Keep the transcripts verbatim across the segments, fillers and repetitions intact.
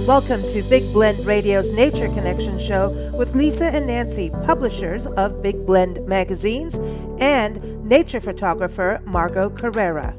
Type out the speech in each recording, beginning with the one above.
Welcome to Big Blend Radio's Nature Connection show with Lisa and Nancy, publishers of Big Blend magazines, and nature photographer Margot Carrera.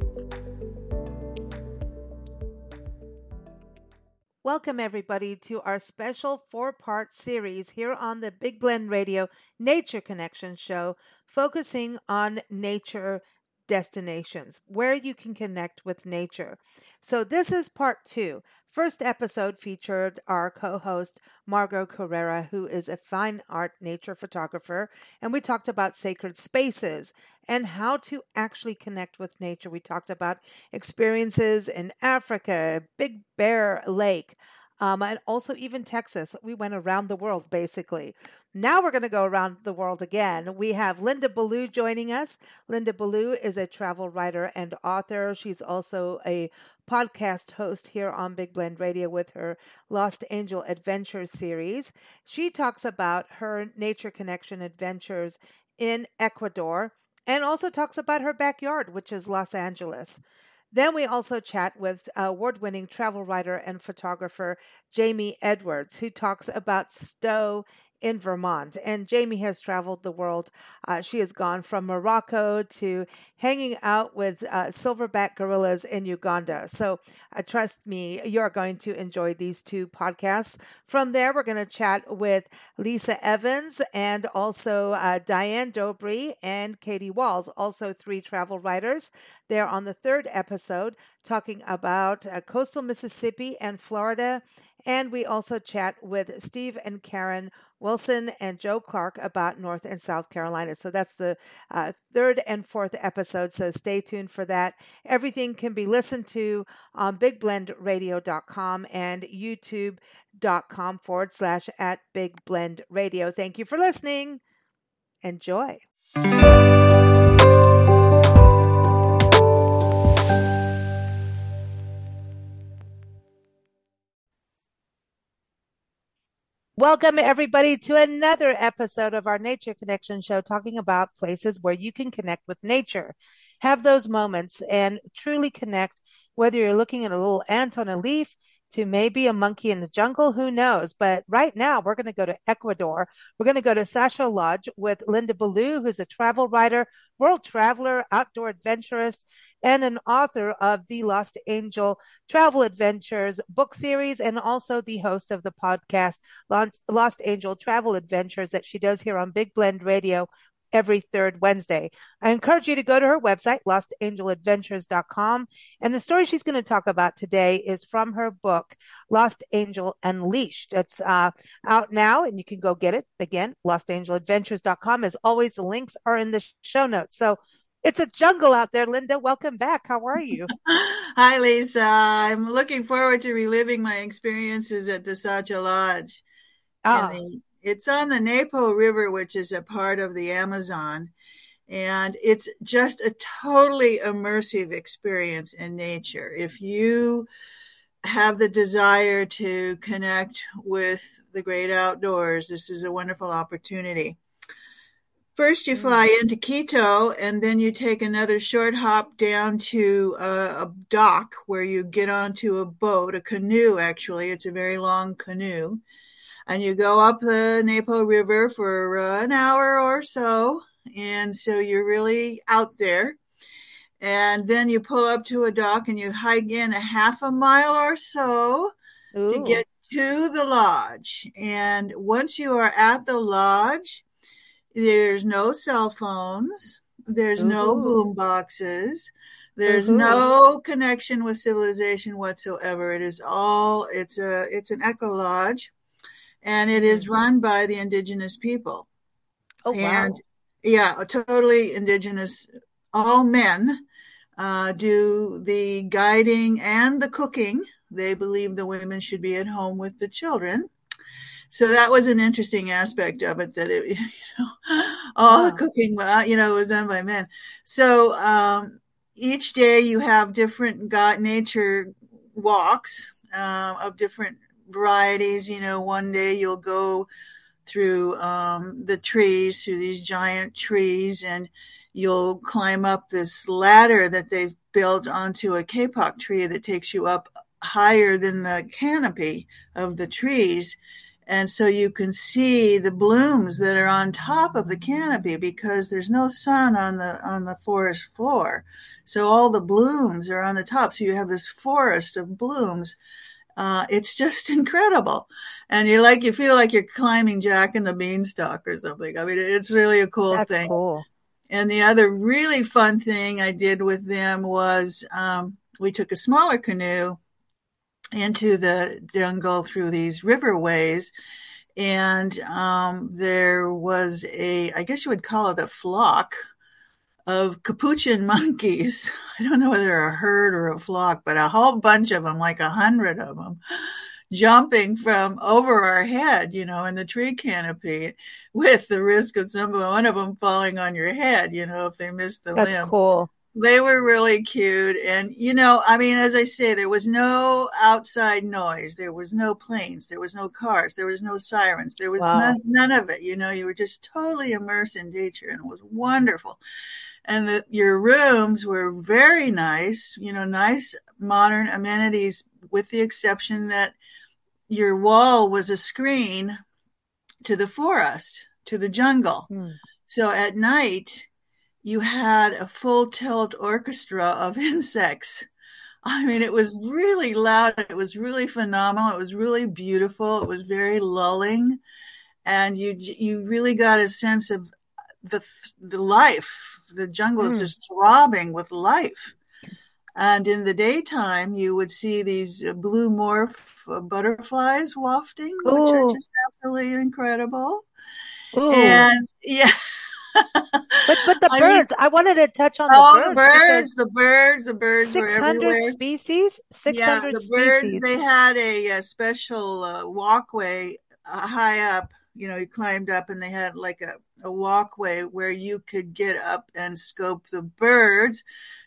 Welcome everybody to our special four-part series here on the Big Blend Radio Nature Connection show, focusing on nature destinations, where you can connect with nature. So this is part two. First episode featured our co-host Margot Carrera, who is a fine art nature photographer, and we talked about sacred spaces and how to actually connect with nature. We talked about experiences in Africa, Big Bear Lake, um, and also even Texas. We went around the world, basically. Now we're going to go around the world again. We have Linda Ballou joining us. Linda Ballou is a travel writer and author. She's also a podcast host here on Big Blend Radio with her Lost Angel Adventures series. She talks about her nature connection adventures in Ecuador and also talks about her backyard, which is Los Angeles. Then we also chat with award-winning travel writer and photographer Jamie Edwards, who talks about Stowe in Vermont. And Jamie has traveled the world. Uh, she has gone from Morocco to hanging out with uh, silverback gorillas in Uganda. So uh, trust me, you're going to enjoy these two podcasts. From there, we're going to chat with Lisa Evans and also uh, Diane Dobry and Katie Walls, also three travel writers. They're on the third episode talking about uh, coastal Mississippi and Florida. And we also chat with Steve and Karen Wilson and Joe Clark about North and South Carolina. So that's the uh, third and fourth episode. So stay tuned for that. Everything can be listened to on big blend radio dot com and youtube.com forward slash at Big Blend Radio. Thank you for listening. Enjoy. Welcome, everybody, to another episode of our Nature Connection show, talking about places where you can connect with nature, have those moments, and truly connect, whether you're looking at a little ant on a leaf to maybe a monkey in the jungle, who knows? But right now, we're going to go to Ecuador. We're going to go to Sacha Lodge with Linda Ballou, who's a travel writer, world traveler, outdoor adventurist, and an author of the Lost Angel Travel Adventures book series, and also the host of the podcast Lost Angel Travel Adventures that she does here on Big Blend Radio every third Wednesday. I encourage you to go to her website, lost angel adventures dot com. And the story she's going to talk about today is from her book, Lost Angel Unleashed. It's uh, out now, and you can go get it. Again, lost angel adventures dot com. As always, the links are in the show notes. So it's a jungle out there, Linda. Welcome back. How are you? Hi, Lisa. I'm looking forward to reliving my experiences at the Sacha Lodge. Ah. The, it's on the Napo River, which is a part of the Amazon. And it's just a totally immersive experience in nature. If you have the desire to connect with the great outdoors, this is a wonderful opportunity. First, you fly into Quito, and then you take another short hop down to a, a dock where you get onto a boat, a canoe, actually. It's a very long canoe. And you go up the Napo River for uh, an hour or so. And so you're really out there. And then you pull up to a dock and you hike in a half a mile or so Ooh. to get to the lodge. And once you are at the lodge, there's no cell phones. There's Ooh. no boom boxes. There's Ooh. no connection with civilization whatsoever. It is all, it's a, it's an eco lodge, and it is run by the indigenous people. Oh, wow. And yeah, totally indigenous. All men uh, do the guiding and the cooking. They believe the women should be at home with the children. So that was an interesting aspect of it, that it, you know, all wow. the cooking, you know, was done by men. So, um, each day you have different God, nature walks, uh, of different varieties. You know, one day you'll go through, um, the trees, through these giant trees, and you'll climb up this ladder that they've built onto a kapok tree that takes you up higher than the canopy of the trees. And so you can see the blooms that are on top of the canopy because there's no sun on the on the forest floor. So all the blooms are on the top. So you have this forest of blooms. Uh, it's just incredible. And you like you feel like you're climbing Jack and the Beanstalk or something. I mean, it's really a cool That's thing. cool. And the other really fun thing I did with them was um, we took a smaller canoe into the jungle through these riverways. And um, there was a, I guess you would call it a flock of capuchin monkeys. I don't know whether they're a herd or a flock, but a whole bunch of them, like a hundred of them, jumping from over our head, you know, in the tree canopy with the risk of some one of them falling on your head, you know, if they missed the That's limb. cool. They were really cute. And, you know, I mean, as I say, there was no outside noise. There was no planes. There was no cars. There was no sirens. There was Wow. none, none of it. You know, you were just totally immersed in nature, and it was wonderful. And the, your rooms were very nice, you know, nice modern amenities, with the exception that your wall was a screen to the forest, to the jungle. Hmm. So at night, you had a full tilt orchestra of insects. I mean, it was really loud. It was really phenomenal. It was really beautiful. It was very lulling. And you, you really got a sense of the, the life. The jungle is Mm. just throbbing with life. And in the daytime, you would see these blue morph butterflies wafting, which are Ooh, just absolutely incredible. ooh. And yeah, But but the I mean, birds, I wanted to touch on the oh, the birds because birds, the birds, the birds were six hundred everywhere. species, Yeah, six hundred the birds, species. they had a, a special uh, walkway uh, high up. You know, you climbed up and they had like a, a walkway where you could get up and scope the birds.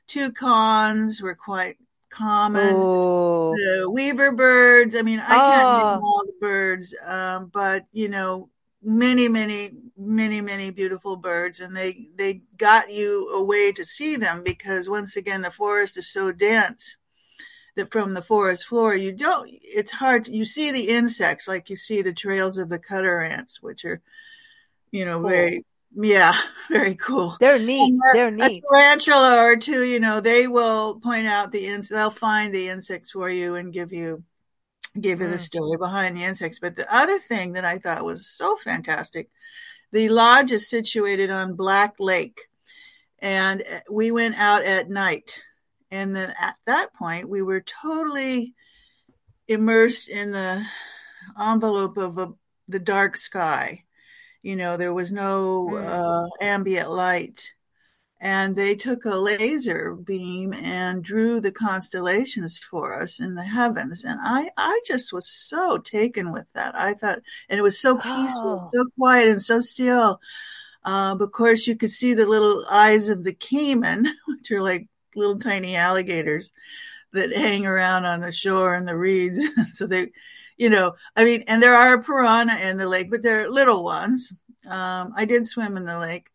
Toucans were quite common. Oh, The weaver birds, I mean, I can't name oh, all the birds, um, but, you know, many, many, many, many beautiful birds. And they, they got you a way to see them because, once again, the forest is so dense that from the forest floor, you don't, it's hard. To, you see the insects like you see the trails of the cutter ants, which are, you know, cool. very, yeah, very cool. They're neat. And They're a, a neat. tarantula or two, you know, they will point out the ins, they'll find the insects for you and give you, give you the Mm. story behind the insects. But the other thing that I thought was so fantastic, the lodge is situated on Black Lake, and we went out at night. And then at that point, we were totally immersed in the envelope of a, the dark sky. You know, there was no Mm. uh, ambient light. And they took a laser beam and drew the constellations for us in the heavens. And I, I just was so taken with that. I thought, and it was so peaceful, Oh, so quiet and so still. Uh, of course, you could see the little eyes of the caiman, which are like little tiny alligators that hang around on the shore and the reeds. So they, you know, I mean, and there are piranha in the lake, but they're little ones. Um, I did swim in the lake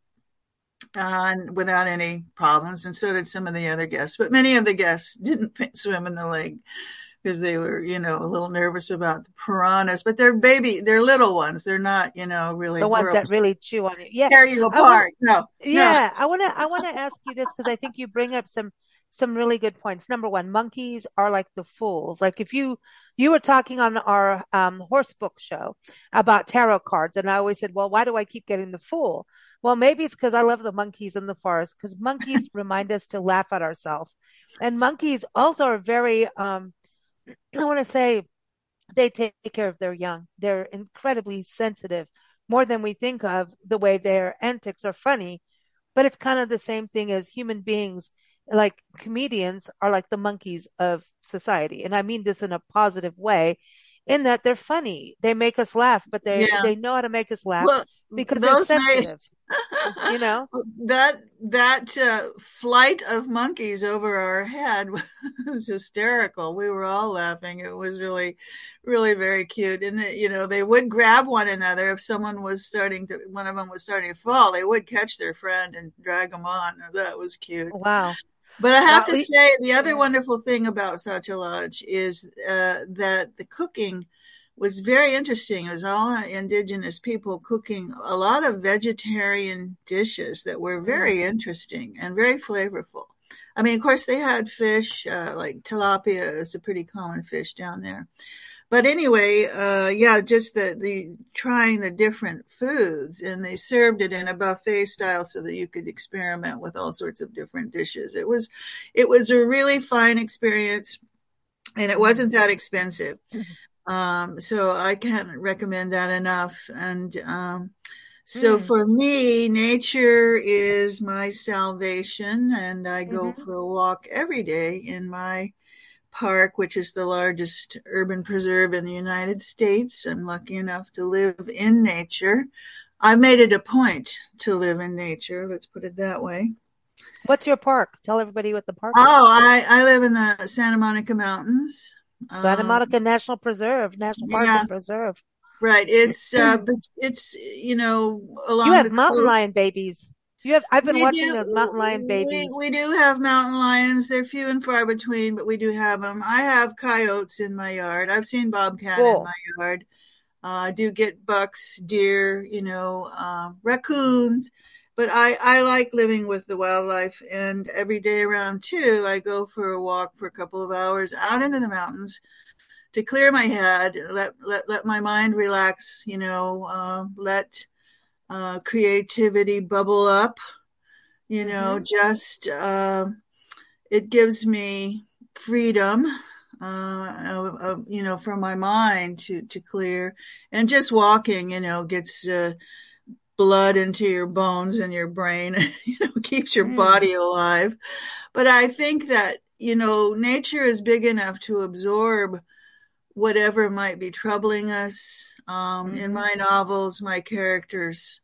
uh, without any problems, and so did some of the other guests. But many of the guests didn't swim in the lake because they were, you know, a little nervous about the piranhas. But they're baby, they're little ones. They're not, you know, really the ones burrow that really chew on you. Yeah, tear you I want. apart. No, no. Yeah, I want to. I want to ask you this because I think you bring up some some really good points. Number one, monkeys are like the fools. Like if you you were talking on our um, horse book show about tarot cards, and I always said, well, why do I keep getting the fool? Well, maybe it's because I love the monkeys in the forest because monkeys remind us to laugh at ourselves, and monkeys also are very. Um, I want to say they take care of their young. They're incredibly sensitive, more than we think of. The way their antics are funny, but it's kind of the same thing as human beings. Like comedians are like the monkeys of society. And I mean this in a positive way, in that they're funny. They make us laugh, but they, Yeah. they know how to make us laugh Well, because they're those may sensitive, you know? that that uh, flight of monkeys over our head was hysterical. We were all laughing. It was really, really very cute. And the, you know, they would grab one another if someone was starting to, one of them was starting to fall. They would catch their friend and drag them on. That was cute. Wow. But I have Now, to we- say, the other yeah. wonderful thing about Sachalaj is uh, that the cooking was very interesting. It was all indigenous people cooking a lot of vegetarian dishes that were Mm, very interesting and very flavorful. I mean, of course, they had fish, uh, like tilapia is a pretty common fish down there. But anyway, uh, yeah, just the, the trying the different foods, and they served it in a buffet style so that you could experiment with all sorts of different dishes. It was, it was a really fine experience, and it mm, wasn't that expensive. mm, Um, so I can't recommend that enough. And um, so mm, for me, nature is my salvation, and I go mhm. for a walk every day in my park, which is the largest urban preserve in the United States. I'm lucky enough to live in nature. I've made it a point to live in nature, let's put it that way. What's your park? Tell everybody what the park is. Oh, I, I live in the Santa Monica Mountains. Santa Um, Monica National Preserve, National Park yeah, and Preserve. right. It's, uh, but it's, you know, You along have the mountain coast. lion babies. You have, I've been We watching those do, mountain lion we, babies. we do have mountain lions. They're few and far between, but we do have them. I have coyotes in my yard. I've seen bobcat in Cool. my yard. Uh, I do get bucks, deer, you know, um, raccoons, but I, I like living with the wildlife. And every day around two, I go for a walk for a couple of hours out into the mountains to clear my head, let let let my mind relax, you know, uh, let uh, creativity bubble up, you know, Mm-hmm. just uh, it gives me freedom, uh, uh, you know, for my mind to, to clear. And just walking, you know, gets uh, blood into your bones and your brain, you know, keeps your Mm, body alive. But I think that, you know, nature is big enough to absorb whatever might be troubling us. Um, in mm-hmm. my novels, my characters,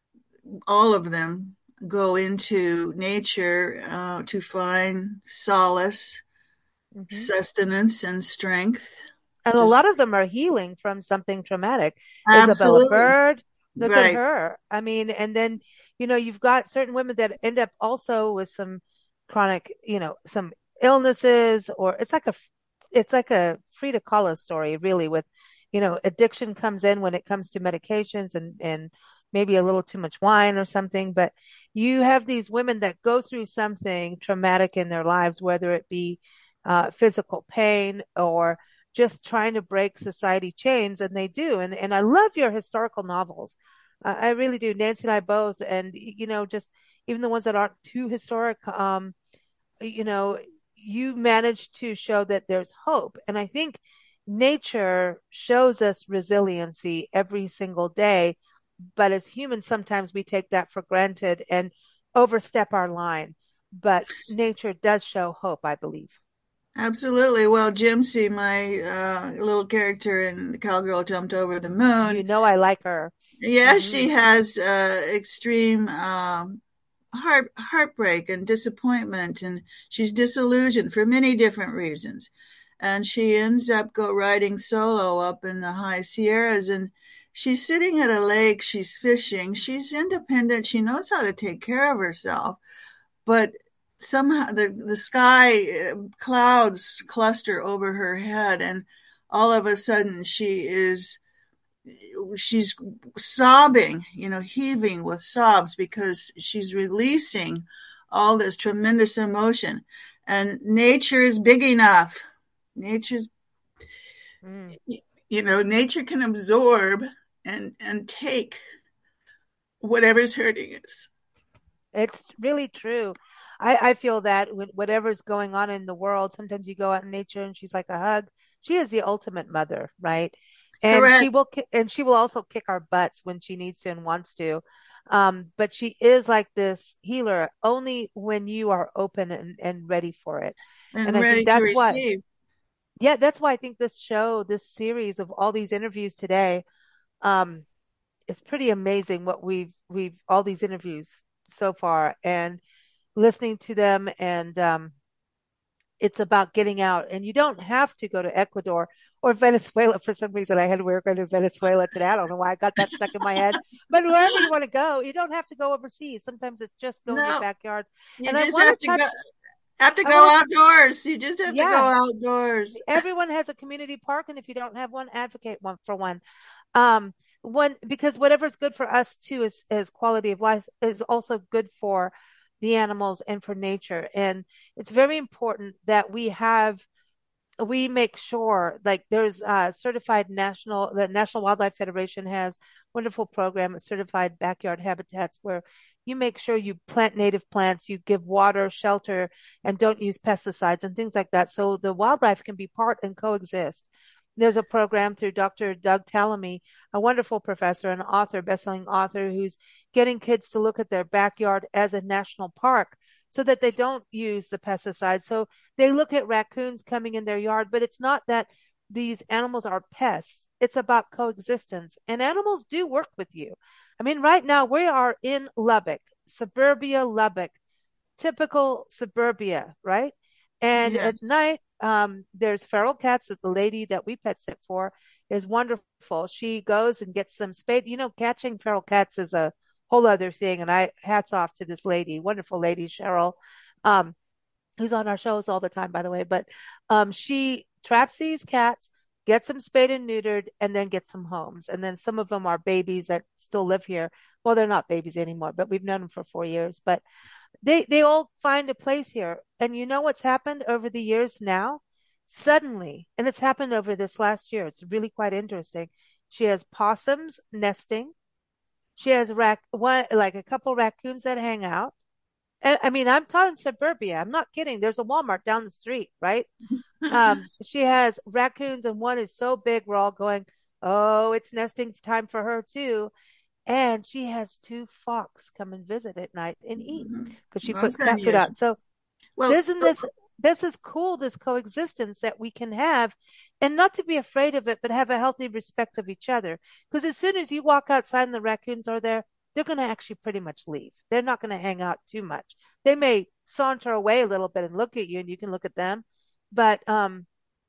all of them, go into nature uh, to find solace, Mm-hmm. sustenance, and strength. And a lot Just of them are healing from something traumatic. Isabella absolutely Bird, look at right. her. I mean, and then, you know, you've got certain women that end up also with some chronic, you know, some illnesses, or it's like a, it's like a Frida Kahlo story, really, with, you know, addiction comes in when it comes to medications and, and maybe a little too much wine or something. But you have these women that go through something traumatic in their lives, whether it be uh, physical pain or just trying to break society chains, and they do. And and I love your historical novels. Uh, I really do. Nancy and I both, and you know, just even the ones that aren't too historic. Um, you know, you manage to show that there's hope, and I think nature shows us resiliency every single day. But as humans, sometimes we take that for granted and overstep our line. But nature does show hope, I believe. Absolutely. Well, Jimsy, my uh, little character in The Cowgirl Jumped Over the You Moon, know, I like her. yeah, Hmm. she has uh, extreme um, heart heartbreak and disappointment, and she's disillusioned for many different reasons. And she ends up go riding solo up in the high Sierras, and she's sitting at a lake. She's fishing. She's independent. She knows how to take care of herself, but somehow the the sky uh, clouds cluster over her head, and all of a sudden she is she's sobbing, you know, heaving with sobs because she's releasing all this tremendous emotion. And nature is big enough. Nature's, Mm. you know, nature can absorb and and take whatever's hurting us. It's really true. I, I feel that with whatever's going on in the world, sometimes you go out in nature and she's like a hug. She is the ultimate mother, right? And she Correct. will, ki- and she will also kick our butts when she needs to and wants to. Um, but she is like this healer only when you are open and, and ready for it. And And I think ready to that's why, receive. yeah, that's why I think this show, this series of all these interviews today, um, it's pretty amazing what we've we've all these interviews so far and listening to them, and um it's about getting out, and you don't have to go to Ecuador or Venezuela. For some reason I had we were going to Venezuela today. I don't know why I got that stuck in my head, but wherever you want to go, you don't have to go overseas. Sometimes it's just go in your No, backyard. you And I just want have to to go. touch Have to I go want to, outdoors. You just have to go yeah, outdoors. everyone has a community park. And if you don't have one, advocate one for one. Um, one, because whatever's good for us too is, is quality of life is also good for the animals and for nature. And it's very important that we have we make sure like there's uh certified national the National Wildlife Federation has wonderful program of certified backyard habitats where you make sure you plant native plants, you give water, shelter, and don't use pesticides and things like that. So the wildlife can be part and coexist. There's a program through Doctor Doug Tallamy, a wonderful professor and author, bestselling author, who's getting kids to look at their backyard as a national park so that they don't use the pesticides. So they look at raccoons coming in their yard, but it's not that these animals are pests. It's about coexistence. And animals do work with you. I mean, right now we are in Lubbock, suburbia Lubbock, typical suburbia, right? And at Yes. night, um, there's feral cats that the lady that we pet sit for is wonderful. She goes and gets them spayed. You know, catching feral cats is a whole other thing. And I hats off to this lady, wonderful lady, Cheryl, um, who's on our shows all the time, by the way. But um, she traps these cats, gets them spayed and neutered, and then gets them homes. And then some of them are babies that still live here. Well, they're not babies anymore, but we've known them for four years. But they they all find a place here. And you know what's happened over the years now? Suddenly, and it's happened over this last year. It's really quite interesting. She has possums nesting. She has rac one like a couple raccoons that hang out. And I mean, I'm talking suburbia. I'm not kidding. There's a Walmart down the street, right? Um, she has raccoons, and one is so big, we're all going, "Oh, it's nesting time for her too." And she has two fox come and visit at night and eat because she puts That's cat food out. unusual. So Well, isn't this this is cool, this coexistence that we can have, and not to be afraid of it, but have a healthy respect of each other. Because as soon as you walk outside and the raccoons are there, they're going to actually pretty much leave. They're not going to hang out too much. They may saunter away a little bit and look at you, and you can look at them, but um,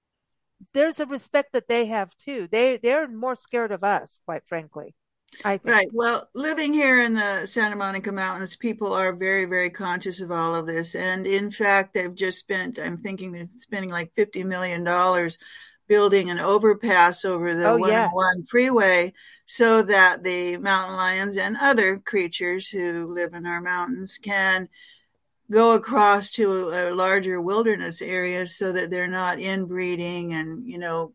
there's a respect that they have too. They they're more scared of us, quite frankly. I think. right. Well, living here in the Santa Monica Mountains, people are very, very conscious of all of this. And in fact, they've just spent, I'm thinking they're spending like fifty million dollars building an overpass over the Oh yeah, one oh one freeway so that the mountain lions and other creatures who live in our mountains can go across to a larger wilderness area so that they're not inbreeding and, you know,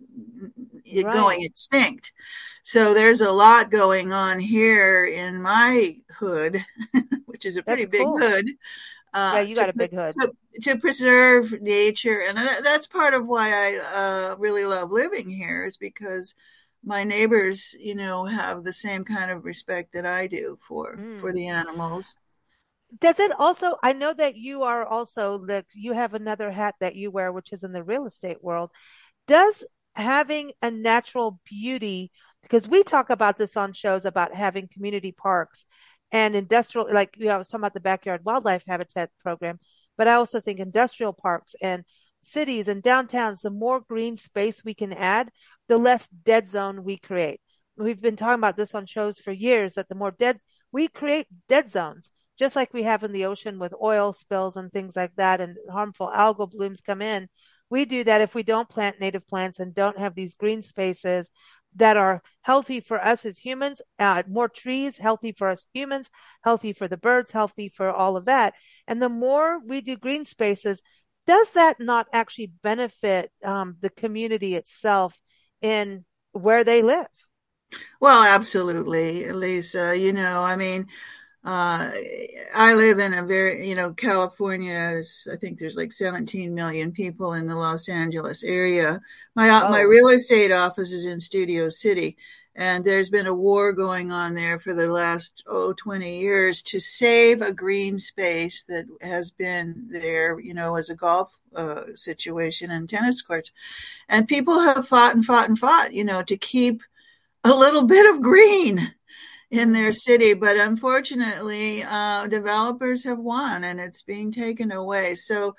right. going extinct. So there's a lot going on here in my hood, which is a That's pretty big cool. hood, Yeah, uh, you to, got a big hood. to, to preserve nature. And that's part of why I uh, really love living here, is because my neighbors, you know, have the same kind of respect that I do for for Mm. the animals. Does it also, I know that you are also that you have another hat that you wear, which is in the real estate world. Does having a natural beauty, because we talk about this on shows about having community parks and industrial, like, you know, I was talking about the backyard wildlife habitat program, but I also think industrial parks and cities and downtowns, the more green space we can add, the less dead zone we create. We've been talking about this on shows for years that the more dead we create dead zones, just like we have in the ocean with oil spills and things like that, and harmful algal blooms come in. We do that if we don't plant native plants and don't have these green spaces that are healthy for us as humans, uh, more trees, healthy for us humans, healthy for the birds, healthy for all of that. And the more we do green spaces, does that not actually benefit um, the community itself in where they live? Well, absolutely, Lisa. You know, I mean, uh, I live in a very, you know, California is, I think there's like seventeen million people in the Los Angeles area. My, uh, my Whoa, real estate office is in Studio City, and there's been a war going on there for the last, oh, twenty years to save a green space that has been there, you know, as a golf uh, situation and tennis courts. And people have fought and fought and fought, you know, to keep a little bit of green in mm, their city, but unfortunately, uh, developers have won and it's being taken away. So,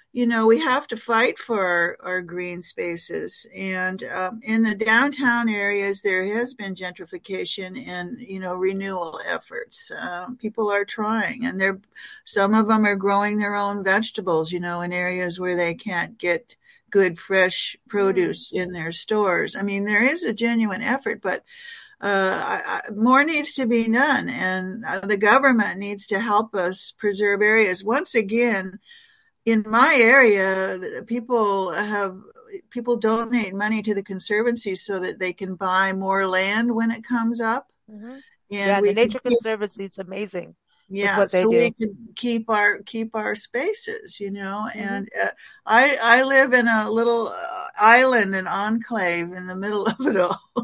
you know, we have to fight for our, our green spaces. And um, in the downtown areas, there has been gentrification and, you know, renewal efforts. Um, people are trying, and they're, some of them are growing their own vegetables, you know, in areas where they can't get good fresh Mm. produce in their stores. I mean, there is a genuine effort, but uh, I, I, more needs to be done, and uh, the government needs to help us preserve areas. Once again, in my area, people have people donate money to the conservancy so that they can buy more land when it comes up, Hmm. and Yeah, the we can Nature keep, Conservancy is amazing with yeah, what they so we do. can keep our keep our spaces, you know. Hmm. And uh, I I live in a little uh, island, an enclave in the middle of it all.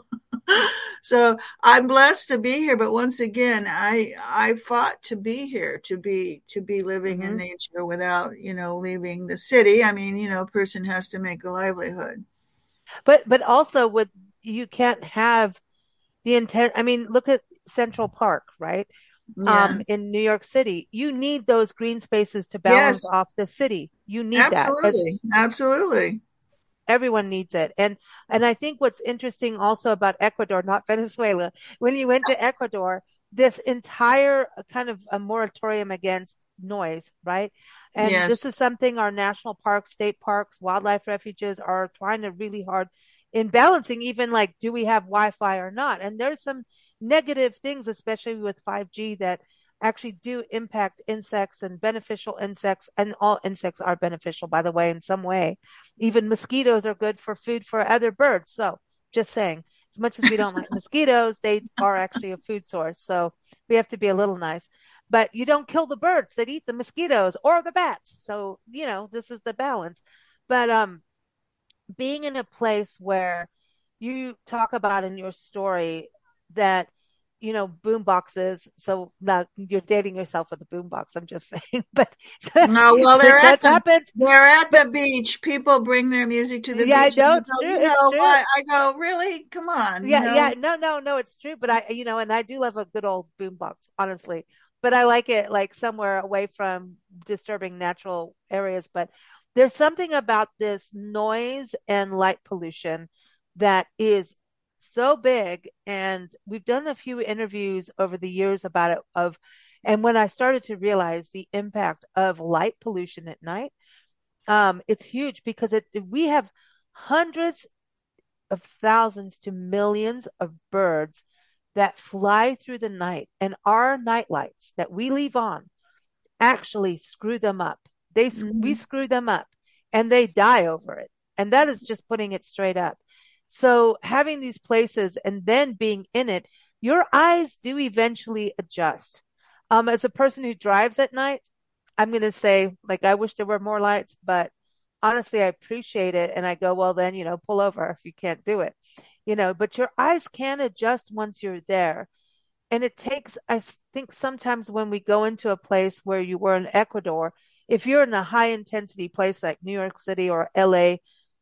So I'm blessed to be here, but once again, I I fought to be here, to be to be living in Hmm. nature without, you know, leaving the city. I mean, you know, a person has to make a livelihood. But but also with you can't have the intent. I mean, look at Central Park, right? Yeah. Um, in New York City, you need those green spaces to balance Yes, off the city. You need that as absolutely. Absolutely. everyone needs it. And and I think what's interesting also about Ecuador, not Venezuela, when you went to Ecuador, this entire kind of a moratorium against noise, right? And Yes. this is something our national parks, state parks, wildlife refuges are trying to really hard in balancing, even like, do we have Wi-Fi or not? And there's some negative things, especially with five G, that actually do impact insects and beneficial insects. And all insects are beneficial, by the way, in some way. Even mosquitoes are good for food for other birds. So just saying, as much as we don't like mosquitoes, they are actually a food source. So we have to be a little nice. But you don't kill the birds that eat the mosquitoes or the bats. So, you know, this is the balance. But um being in a place where you talk about in your story that you know boom boxes, so now you're dating yourself with a boom box, I'm just saying, but No, well, they're it at just the happens. they're at But the beach. People bring their music to the yeah, I beach, and know I it's go, true, you it's know true. what? I go, really? Come on, you Yeah, know. yeah, no, no, no, it's true. But I, you know, and I do love a good old boom box, honestly. But I like it like somewhere away from disturbing natural areas. But there's something about this noise and light pollution that is so big. And we've done a few interviews over the years about it of, and when I started to realize the impact of light pollution at night, um, it's huge because it, we have hundreds of thousands to millions of birds that fly through the night, and our night lights that we leave on actually screw them up. They we Hmm. screw them up and they die over it. And that is just putting it straight up. So having these places and then being in it, your eyes do eventually adjust. Um, as a person who drives at night, I'm going to say, like, I wish there were more lights, but honestly, I appreciate it. And I go, well, then, you know, pull over if you can't do it, you know, but your eyes can adjust once you're there. And it takes, I think sometimes when we go into a place where you were in Ecuador, if you're in a high intensity place like New York City or L A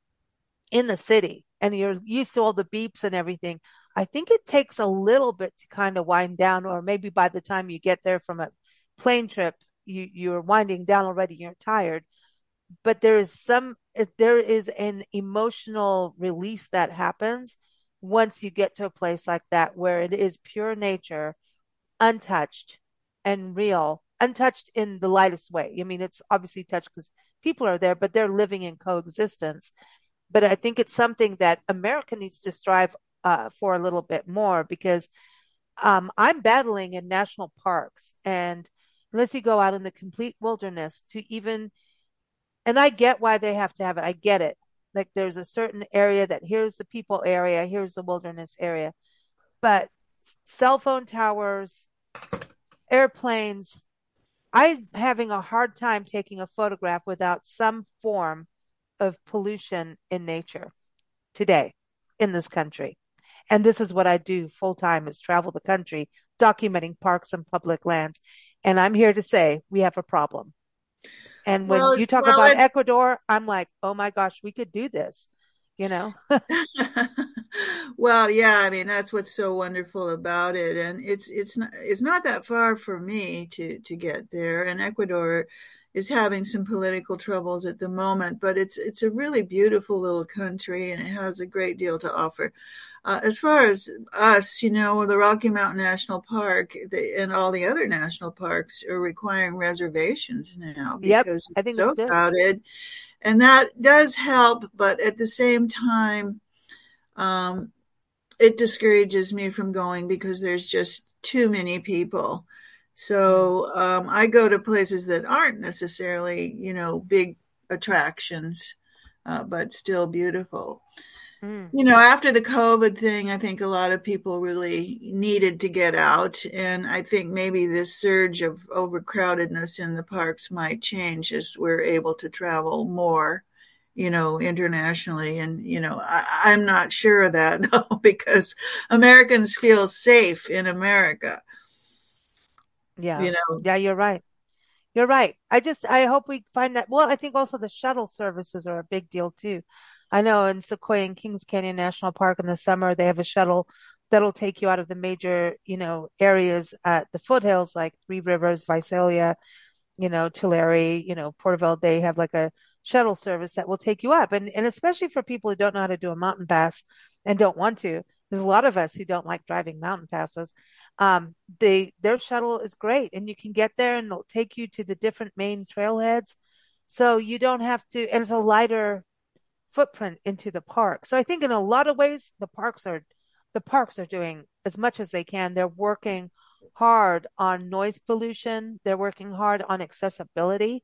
in the city and you're used to all the beeps and everything, I think it takes a little bit to kind of wind down, or maybe by the time you get there from a plane trip, you, you're winding down already, you're tired. But there is some, there is an emotional release that happens once you get to a place like that where it is pure nature, untouched and real, untouched in the lightest way. I mean, it's obviously touched because people are there, but they're living in coexistence. But I think it's something that America needs to strive uh, for a little bit more because um, I'm battling in national parks, and unless you go out in the complete wilderness to even, and I get why they have to have it. I get it. Like there's a certain area that here's the people area, here's the wilderness area, but cell phone towers, airplanes, I'm having a hard time taking a photograph without some form of pollution in nature today in this country. And this is what I do full time is travel the country, documenting parks and public lands. And I'm here to say we have a problem. And when Well, you talk well, about it, Ecuador, I'm like, oh my gosh, we could do this, you know? well, yeah, I mean that's what's so wonderful about it, and it's it's not it's not that far for me to to get there. And Ecuador is having some political troubles at the moment, but it's it's a really beautiful little country, and it has a great deal to offer. Uh, as far as us, you know, the Rocky Mountain National Park the, and all the other national parks are requiring reservations now Yep, because I it's think it's so good. crowded. And that does help, but at the same time, um, it discourages me from going because there's just too many people. Mm. So um, I go to places that aren't necessarily, you know, big attractions, uh, but still beautiful. Mm. You know, after the COVID thing, I think a lot of people really needed to get out. And I think maybe this surge of overcrowdedness in the parks might change as we're able to travel more, you know, internationally. And, you know, I, I'm not sure of that though, because Americans feel safe in America, Yeah, you know. yeah, you're right. You're right. I just, I hope we find that. Well, I think also the shuttle services are a big deal too. I know in Sequoia and Kings Canyon National Park in the summer, they have a shuttle that'll take you out of the major, you know, areas at the foothills like Three Rivers, Visalia, you know, Tulare, you know, Porterville. They have like a shuttle service that will take you up. And, and especially for people who don't know how to do a mountain pass and don't want to, there's a lot of us who don't like driving mountain passes. Um, they, their shuttle is great and you can get there and they'll take you to the different main trailheads. So you don't have to, and it's a lighter footprint into the park. So I think in a lot of ways, the parks are, the parks are doing as much as they can. They're working hard on noise pollution. They're working hard on accessibility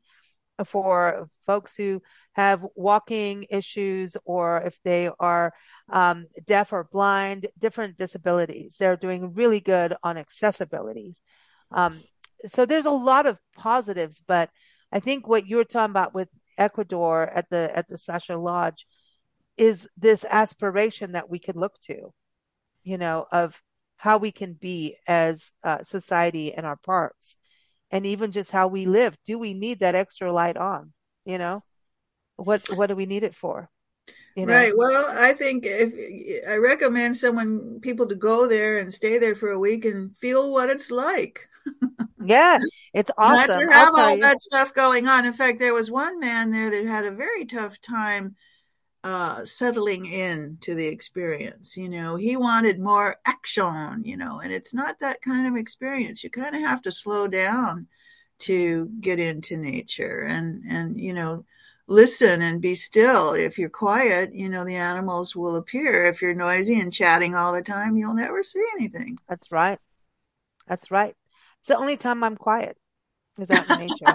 for folks who have walking issues or if they are um, deaf or blind, different disabilities. They're doing really good on accessibility. Um, so there's a lot of positives, but I think what you were talking about with Ecuador at the at the Sasha Lodge is this aspiration that we could look to, you know, of how we can be as a society in our parks and even just how we live. Do we need that extra light on? You know, what what do we need it for? You know? Right. Well, I think if I recommend someone people to go there and stay there for a week and feel what it's like. Yeah, it's Not awesome. to I'll have tell all you. that stuff going on. In fact, there was one man there that had a very tough time uh, settling in to the experience. You know, he wanted more action, you know, and it's not that kind of experience. You kind of have to slow down to get into nature and, and, you know, listen and be still. If you're quiet, you know, the animals will appear. If you're noisy and chatting all the time, you'll never see anything. That's right. That's right. It's the only time I'm quiet is out in nature.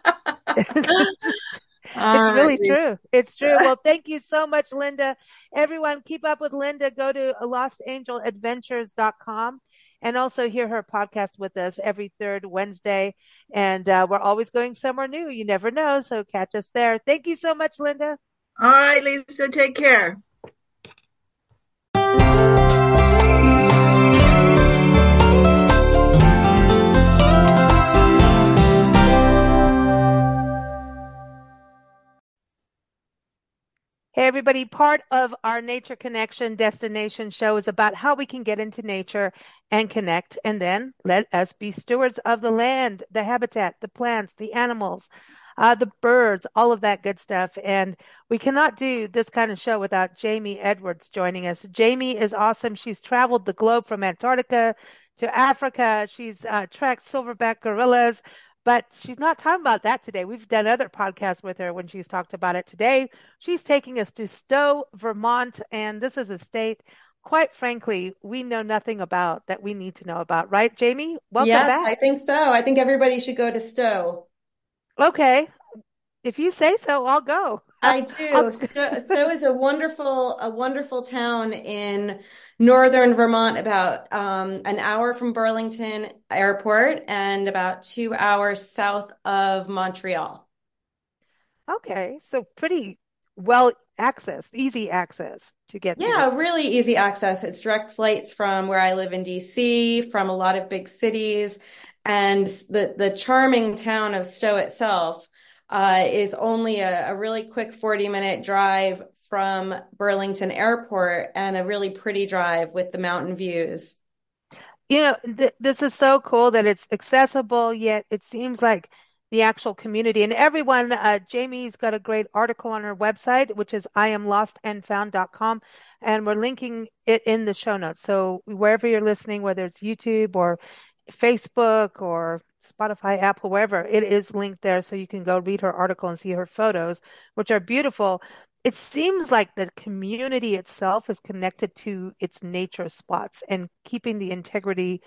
All It's right, really Lisa. true. It's true. Well, thank you so much, Linda. Everyone, keep up with Linda. Go to lost angel adventures dot com and also hear her podcast with us every third Wednesday. And uh, we're always going somewhere new. You never know. So catch us there. Thank you so much, Linda. All right, Lisa, take care. Hey, everybody. Part of our Nature Connection destination show is about how we can get into nature and connect, and then let us be stewards of the land, the habitat, the plants, the animals, uh, the birds, all of that good stuff. And we cannot do this kind of show without Jamie Edwards joining us. Jamie is awesome. She's traveled the globe from Antarctica to Africa. She's uh, tracked silverback gorillas. But she's not talking about that today. We've done other podcasts with her when she's talked about it. Today, she's taking us to Stowe, Vermont, and this is a state, quite frankly, we know nothing about that we need to know about. Right, Jamie? Welcome Yes, back. I think so. I think everybody should go to Stowe. Okay. If you say so, I'll go. I I'll... do. Stowe, Stowe is a wonderful, a wonderful town in northern Vermont, about um, an hour from Burlington Airport and about two hours south of Montreal. Okay. So pretty well accessed, easy access to get to Yeah, there. really easy access. It's direct flights from where I live in D C, from a lot of big cities, and the the charming town of Stowe itself uh, is only a, a really quick forty minute drive from Burlington Airport and a really pretty drive with the mountain views. You know, th this is so cool that it's accessible, yet it seems like the actual community. And everyone, uh, Jamie's got a great article on her website, which is I am lost and found dot com. And we're linking it in the show notes. So wherever you're listening, whether it's YouTube or Facebook or Spotify, Apple, wherever, it is linked there. So you can go read her article and see her photos, which are beautiful. It seems like the community itself is connected to its nature spots and keeping the integrity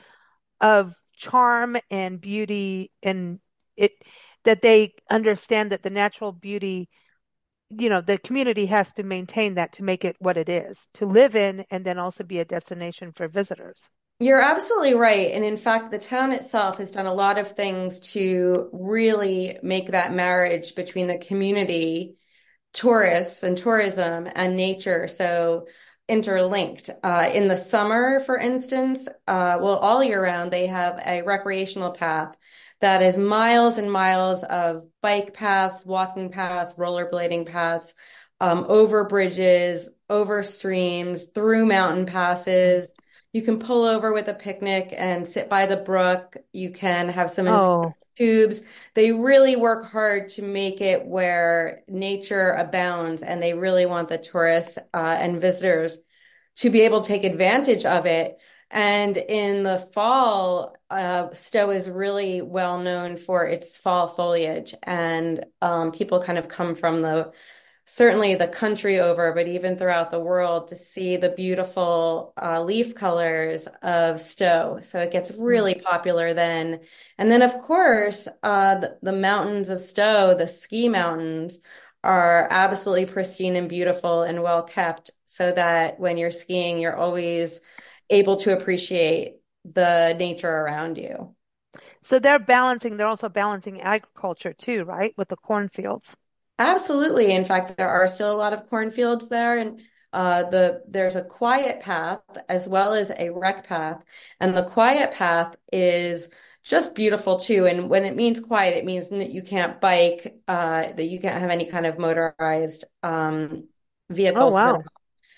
of charm and beauty and it that they understand that the natural beauty, you know, the community has to maintain that to make it what it is, to live in and then also be a destination for visitors. You're absolutely right. And in fact, the town itself has done a lot of things to really make that marriage between the community, tourists and tourism, and nature so interlinked. Uh, in the summer, for instance, uh, well, all year round, they have a recreational path that is miles and miles of bike paths, walking paths, rollerblading paths, um, over bridges, over streams, through mountain passes. You can pull over with a picnic and sit by the brook. You can have some inflatable Oh, tubes. They really work hard to make it where nature abounds, and they really want the tourists uh, and visitors to be able to take advantage of it. And in the fall, uh, Stowe is really well known for its fall foliage, and um, people kind of come from the certainly the country over, but even throughout the world to see the beautiful uh, leaf colors of Stowe. So it gets mm. really popular then. And then, of course, uh, the, the mountains of Stowe, the ski mountains, are absolutely pristine and beautiful and well kept, so that when you're skiing, you're always able to appreciate the nature around you. So they're balancing, they're also balancing agriculture too, right? With the cornfields. Absolutely. In fact, there are still a lot of cornfields there, and uh, the there's a quiet path as well as a rec path, and the quiet path is just beautiful too. And when it means quiet, it means that you can't bike, uh, that you can't have any kind of motorized um, Oh, vehicles at all. wow.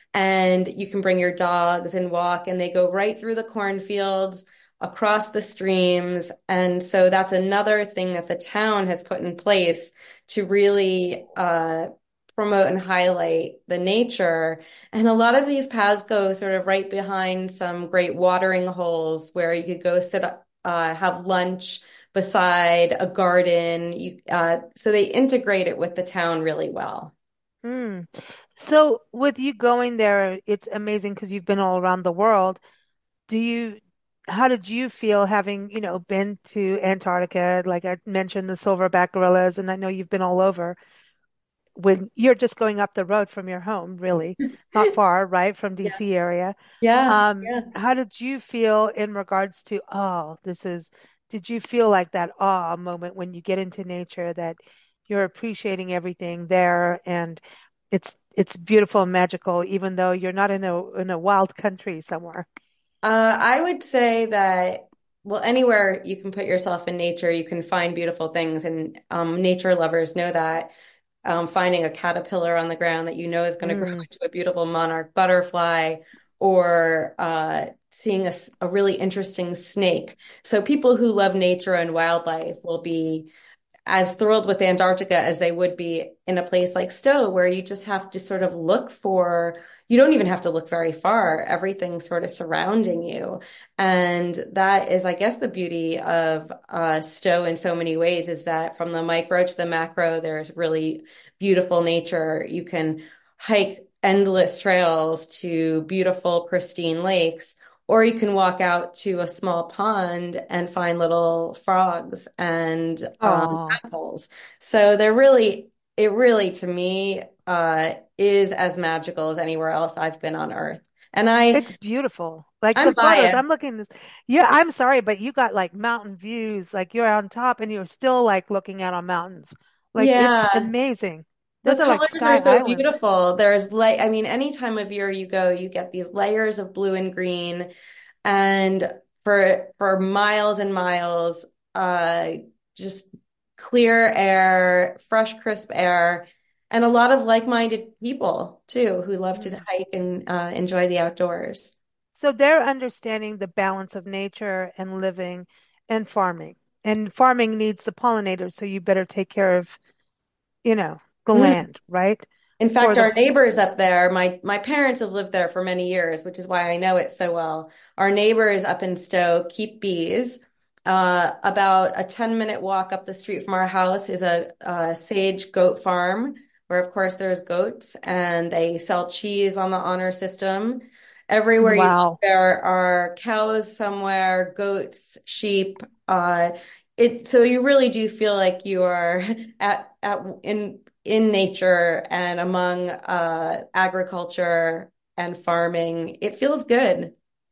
And you can bring your dogs and walk, and they go right through the cornfields, across the streams. And so that's another thing that the town has put in place to really uh, promote and highlight the nature. And a lot of these paths go sort of right behind some great watering holes where you could go sit, uh, have lunch beside a garden. You, uh, so they integrate it with the town really well. Hmm. So with you going there, it's amazing because you've been all around the world. Do you, how did you feel having, you know, been to Antarctica? Like I mentioned, the silverback gorillas, and I know you've been all over when you're just going up the road from your home, really, not far, right, from Yeah. D C area. Yeah. Um, Yeah. how did you feel in regards to, oh, this is, did you feel like that awe moment when you get into nature that you're appreciating everything there and it's it's beautiful and magical, even though you're not in a in a wild country somewhere? Uh, I would say that, well, anywhere you can put yourself in nature, you can find beautiful things. And um, nature lovers know that. Um, finding a caterpillar on the ground that you know is going to grow Mm. into a beautiful monarch butterfly, or uh, seeing a, s- a really interesting snake. So people who love nature and wildlife will be as thrilled with Antarctica as they would be in a place like Stowe, where you just have to sort of look for, you don't even have to look very far. Everything's sort of surrounding you. And that is, I guess, the beauty of uh, Stowe in so many ways, is that from the micro to the macro, there's really beautiful nature. You can hike endless trails to beautiful, pristine lakes, or you can walk out to a small pond and find little frogs and um, Oh, tadpoles. So they're really, it really, to me, uh, is as magical as anywhere else I've been on Earth. And I, it's beautiful. Like the I'm photos, biased. I'm looking this. Yeah, I'm sorry, but you got like mountain views, like you're on top and you're still like looking out on mountains. Like it's Yeah, amazing. the Those are like colors sky are so islands. beautiful. There's like, I mean, any time of year you go, you get these layers of blue and green, and for for miles and miles, uh, just clear air, fresh, crisp air, and a lot of like-minded people too who love to Mm. hike and uh, enjoy the outdoors. So they're understanding the balance of nature and living and farming and farming needs the pollinators, so you better take care of, you know, the Mm. land, right? In For fact, the our neighbors up there, my my parents have lived there for many years, which is why I know it so well. Our neighbors up in Stowe keep bees. Uh, about a ten minute walk up the street from our house is a, a sage goat farm, where of course there's goats and they sell cheese on the honor system. Everywhere you look, wow. there are cows somewhere, goats, sheep. Uh, it so you really do feel like you are at at in in nature and among uh, agriculture and farming. It feels good.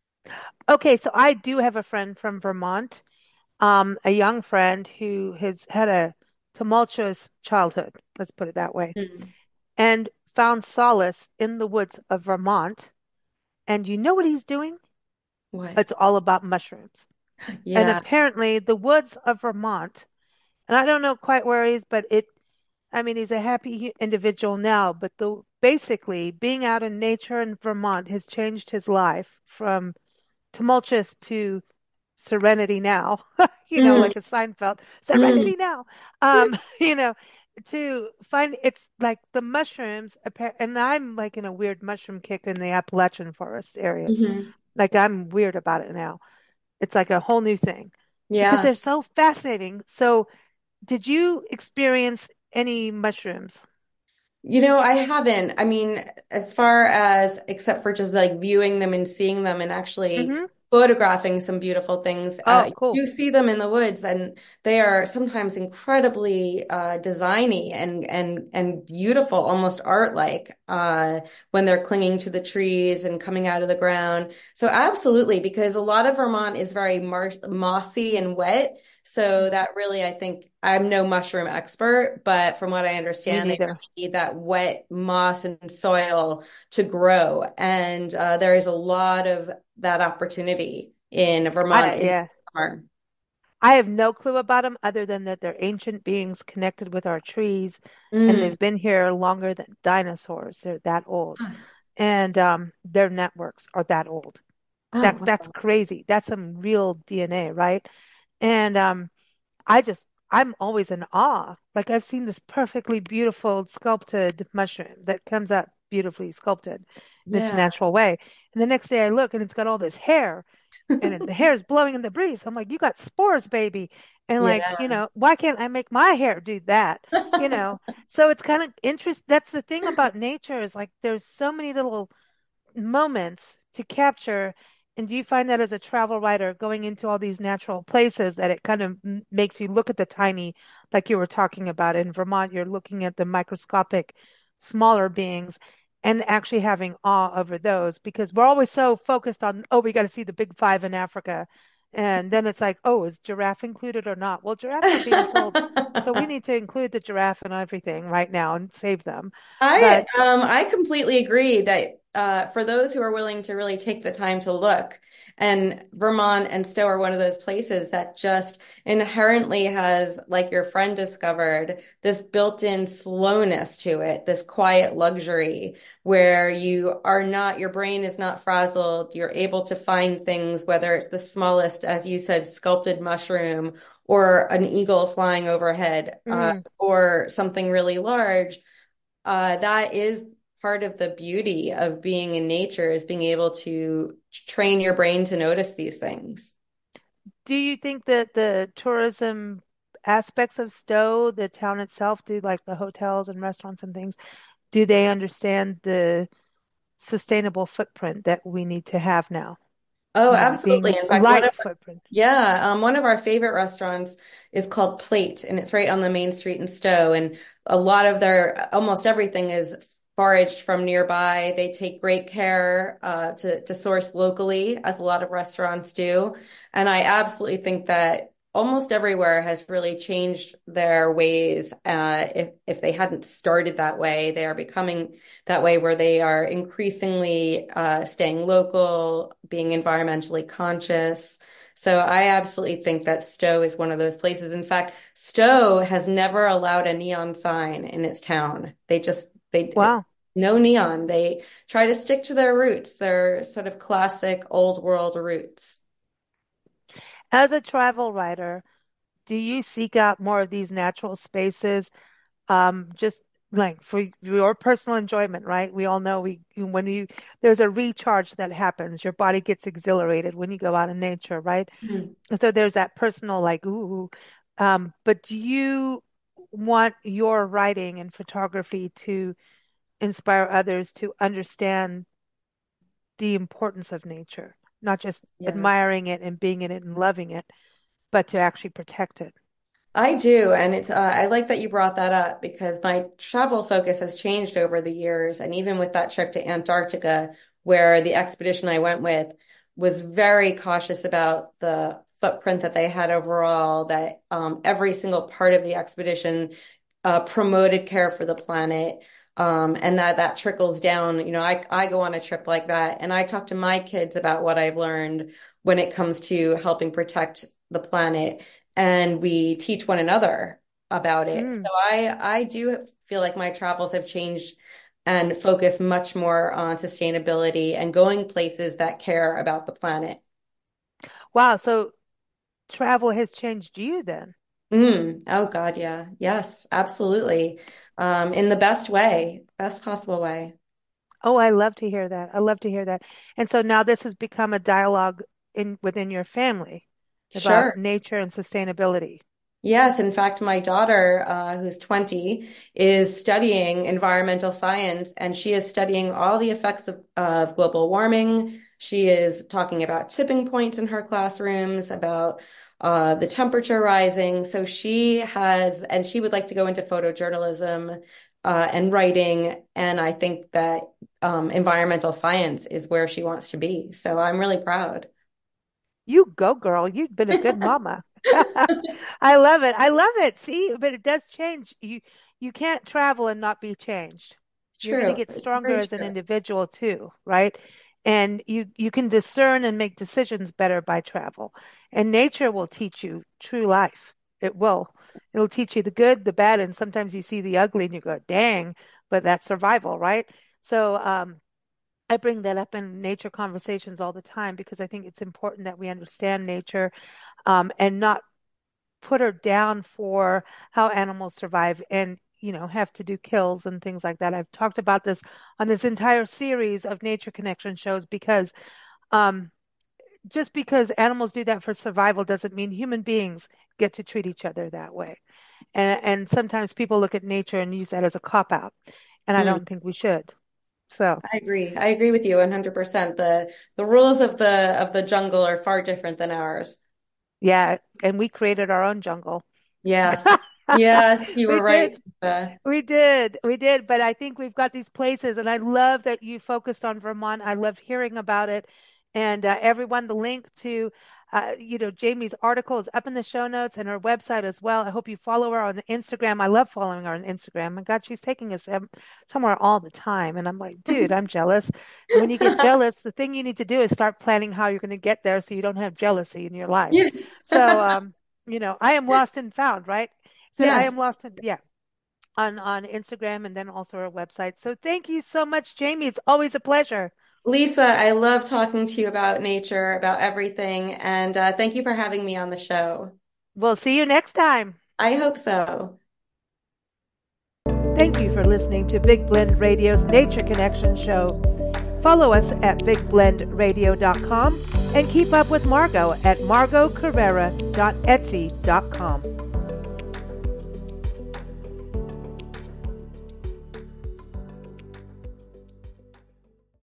Okay, so I do have a friend from Vermont, um, a young friend who has had a tumultuous childhood, let's put it that way, Mm. and found solace in the woods of Vermont. And you know what he's doing? What? It's all about mushrooms. And Yeah. apparently, the woods of Vermont, and I don't know quite where he is, but it, I mean, he's a happy individual now, but the basically being out in nature in Vermont has changed his life from tumultuous to serenity now, you know, Mm. like a Seinfeld, Mm. serenity now. Um, you know, to find it's like the mushrooms, appa- and I'm like in a weird mushroom kick in the Appalachian forest areas. Mhm. Like I'm weird about it now. It's like a whole new thing because Yeah. they're so fascinating. So, did you experience any mushrooms? You know, I haven't. I mean, as far as except for just like viewing them and seeing them and actually Hmm. photographing some beautiful things, uh, Oh, cool. you see them in the woods, and they are sometimes incredibly uh, designy and and and beautiful, almost art-like, uh, when they're clinging to the trees and coming out of the ground. So absolutely, because a lot of Vermont is very mar mossy and wet. So Mhm. that really, I think, I'm no mushroom expert, but from what I Me understand, they neither. need that wet moss and soil to grow. And uh, there is a lot of that opportunity in Vermont I in yeah. summer. I have no clue about them other than that they're ancient beings connected with our trees, and Mm. they've been here longer than dinosaurs. They're that old, and um, their networks are that old. Oh, That that's wow. crazy. That's some real D N A, right? And um, I just I'm always in awe. Like I've seen this perfectly beautiful sculpted mushroom that comes out beautifully sculpted in its Yeah. natural way, and the next day I look and it's got all this hair and it, the hair is blowing in the breeze. I'm like, you got spores, baby. And like, Yeah. you know, why can't I make my hair do that? You know, so it's kind of interest. That's the thing about nature is like there's so many little moments to capture. And do you find that as a travel writer going into all these natural places that it kind of m- makes you look at the tiny, like you were talking about in Vermont, you're looking at the microscopic, smaller beings and actually having awe over those because we're always so focused on, oh, we got to see the big five in Africa. And then it's like, oh, is giraffe included or not? Well, giraffes are being killed. So we need to include the giraffe in everything right now and save them. I But um I completely agree that uh, for those who are willing to really take the time to look, and Vermont and Stowe are one of those places that just inherently has, like your friend discovered, this built-in slowness to it, this quiet luxury where you are not, your brain is not frazzled. You're able to find things, whether it's the smallest, as you said, sculpted mushroom or an eagle flying overhead, uh, mm, or something really large. Uh, that is part of the beauty of being in nature is being able to train your brain to notice these things. do you think that the tourism aspects of Stowe, the town itself, do like the hotels and restaurants and things, do they understand the sustainable footprint that we need to have now? Oh, You know, absolutely. being In fact, one light of footprint. yeah, um, one of our favorite restaurants is called Plate, and it's right on the main street in Stowe. And a lot of their, almost everything is foraged from nearby. They take great care uh, to to source locally, as a lot of restaurants do. And I absolutely think that almost everywhere has really changed their ways. Uh, if if they hadn't started that way, they are becoming that way where they are increasingly uh, staying local, being environmentally conscious. So I absolutely think that Stowe is one of those places. In fact, Stowe has never allowed a neon sign in its town. They just they Wow. no neon. They try to stick to their roots, their sort of classic old world roots. As a travel writer, do you seek out more of these natural spaces, um, just like for your personal enjoyment, right? We all know we when you there's a recharge that happens. Your body gets exhilarated when you go out in nature, right? Mm. And so there's that personal like ooh. Um, but do you want your writing and photography to inspire others to understand the importance of nature, not just Yeah. admiring it and being in it and loving it, but to actually protect it? I do, and it's uh, I like that you brought that up because my travel focus has changed over the years, and even with that trip to Antarctica, where the expedition I went with was very cautious about the footprint that they had overall, that um, every single part of the expedition uh, promoted care for the planet, um, and that that trickles down. You know, I I go on a trip like that, and I talk to my kids about what I've learned when it comes to helping protect the planet and we teach one another about it. So Mm. I I do feel like my travels have changed and focus much more on sustainability and going places that care about the planet. Wow. So travel has changed you then. Mm. Oh God, yeah. Yes, absolutely. Um, in the best way, best possible way. Oh, I love to hear that. I love to hear that. And so now this has become a dialogue in within your family about Sure. nature and sustainability. Yes, in fact, my daughter, uh, who's twenty, is studying environmental science and she is studying all the effects of, of global warming. She is talking about tipping points in her classrooms, about uh, the temperature rising. So she has, and she would like to go into photojournalism uh, and writing. And I think that um, environmental science is where she wants to be. So I'm really proud. You go, girl. You've been a good mama. I love it. I love it. See, but it does change. You you can't travel and not be changed. You're going to True. get It's stronger very as an true. individual too, right? And you you can discern and make decisions better by travel. And nature will teach you true life. It will. It'll teach you the good, the bad, and sometimes you see the ugly and you go, "Dang," but that's survival, right? So, um, I bring that up in nature conversations all the time because I think it's important that we understand nature, um, and not put her down for how animals survive and, you know, have to do kills and things like that. I've talked about this on this entire series of nature connection shows because, um, just because animals do that for survival doesn't mean human beings get to treat each other that way. And and sometimes people look at nature and use that as a cop out, and I Mm. don't think we should. So, I agree. I agree with you one hundred percent. The the rules of the of the jungle are far different than ours. yeah, and we created our own jungle. Yes. Yes, you We were right. did. Uh, We did. We did. But I think we've got these places, and I love that you focused on Vermont. I love hearing about it. And uh, everyone, the link to, uh, you know, Jamie's article is up in the show notes and her website as well. I hope you follow her on Instagram. I love following her on Instagram. My God, she's taking us um, somewhere all the time. And I'm like, dude, I'm jealous. And when you get jealous, the thing you need to do is start planning how you're going to get there so you don't have jealousy in your life. yes. So, um, you know, I am lost and found, right? So I Yes. am lost and yeah on on Instagram and then also our website. So thank you so much, Jamie. It's always a pleasure. Lisa, I love talking to you about nature, about everything, and uh, thank you for having me on the show. We'll see you next time. I hope so. Thank you for listening to Big Blend Radio's Nature Connection show. Follow us at big blend radio dot com and keep up with Margot at margot carrera dot etsy dot com.